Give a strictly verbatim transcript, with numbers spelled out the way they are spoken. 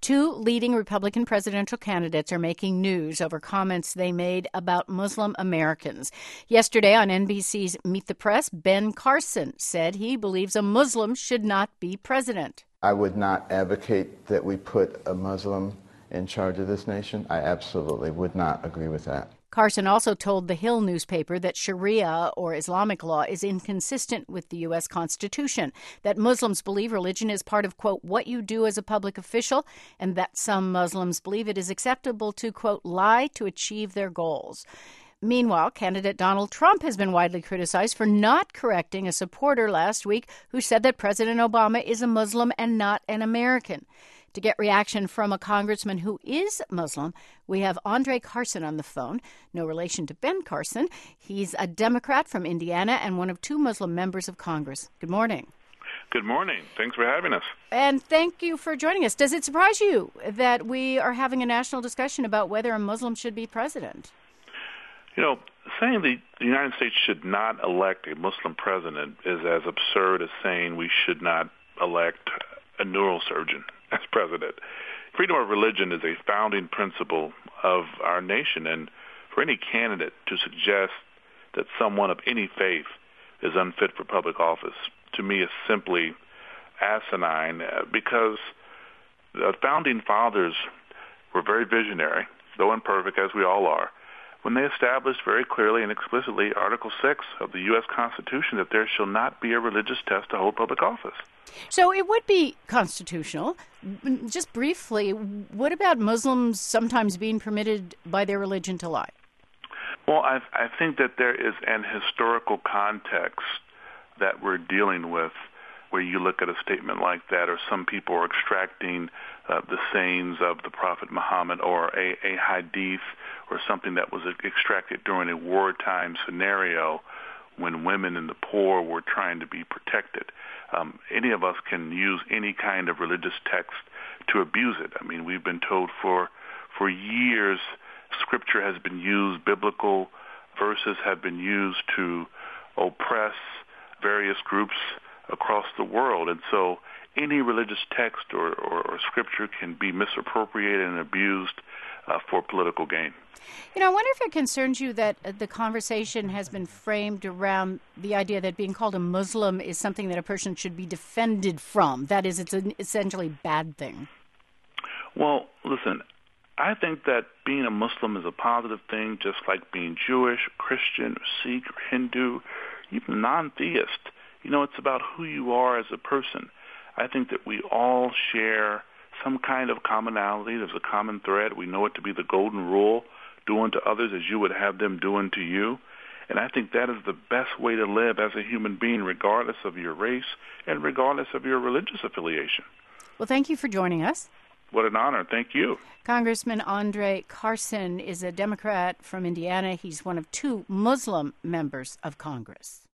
Two leading Republican presidential candidates are making news over comments they made about Muslim Americans. Yesterday on N B C's Meet the Press, Ben Carson said he believes a Muslim should not be president. I would not advocate that we put a Muslim in charge of this nation. I absolutely would not agree with that. Carson also told the Hill newspaper that Sharia, or Islamic law, is inconsistent with the U S Constitution, that Muslims believe religion is part of, quote, what you do as a public official, and that some Muslims believe it is acceptable to, quote, lie to achieve their goals. Meanwhile, candidate Donald Trump has been widely criticized for not correcting a supporter last week who said that President Obama is a Muslim and not an American. To get reaction from a congressman who is Muslim, we have Andre Carson on the phone. No relation to Ben Carson. He's a Democrat from Indiana and one of two Muslim members of Congress. Good morning. Good morning. Thanks for having us. And thank you for joining us. Does it surprise you that we are having a national discussion about whether a Muslim should be president? You know, saying the United States should not elect a Muslim president is as absurd as saying we should not elect a neurosurgeon as president. Freedom of religion is a founding principle of our nation, and for any candidate to suggest that someone of any faith is unfit for public office, to me, is simply asinine, because the founding fathers were very visionary, though imperfect as we all are, when they established very clearly and explicitly Article six of the U S Constitution that there shall not be a religious test to hold public office. So it would be constitutional. Just briefly, what about Muslims sometimes being permitted by their religion to lie? Well, I, I think that there is an historical context that we're dealing with where you look at a statement like that, or some people are extracting uh, the sayings of the Prophet Muhammad, or a, a hadith, or something that was extracted during a wartime scenario when women and the poor were trying to be protected. Um, any of us can use any kind of religious text to abuse it. I mean, we've been told for for years Scripture has been used, biblical verses have been used to oppress various groups across the world. And so any religious text or, or, or Scripture can be misappropriated and abused uh, for political gain. You know, I wonder if it concerns you that the conversation has been framed around the idea that being called a Muslim is something that a person should be defended from. That is, it's an essentially bad thing. Well, listen, I think that being a Muslim is a positive thing, just like being Jewish, Christian, or Sikh, or Hindu, even non-theist. You know, it's about who you are as a person. I think that we all share some kind of commonality. There's a common thread. We know it to be the golden rule: do unto others as you would have them do unto you. And I think that is the best way to live as a human being, regardless of your race and regardless of your religious affiliation. Well, thank you for joining us. What an honor. Thank you. Congressman Andre Carson is a Democrat from Indiana. He's one of two Muslim members of Congress.